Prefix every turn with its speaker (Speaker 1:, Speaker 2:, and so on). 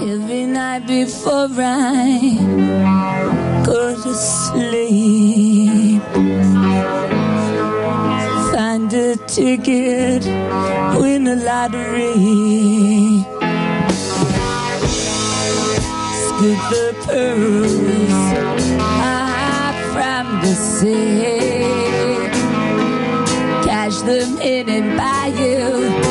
Speaker 1: Every night before I go to sleep, find a ticket, win a lottery, scoop the pearls high from the sea, cash them in and buy you